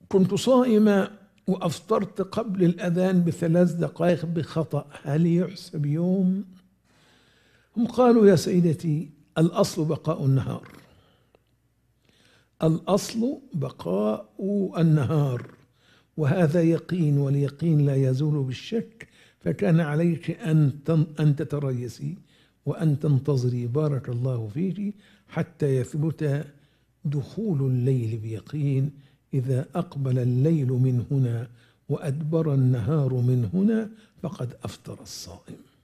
كنت صائمة وأفطرت قبل الأذان ب3 دقائق بخطأ، هل يحسب يوم؟ هم قالوا يا سيدتي الأصل بقاء النهار، الأصل بقاء النهار، وهذا يقين، واليقين لا يزول بالشك، فكان عليك أن تتريسي وأن تنتظري بارك الله فيك حتى يثبت دخول الليل بيقين. إذا أقبل الليل من هنا وأدبر النهار من هنا فقد أفطر الصائم.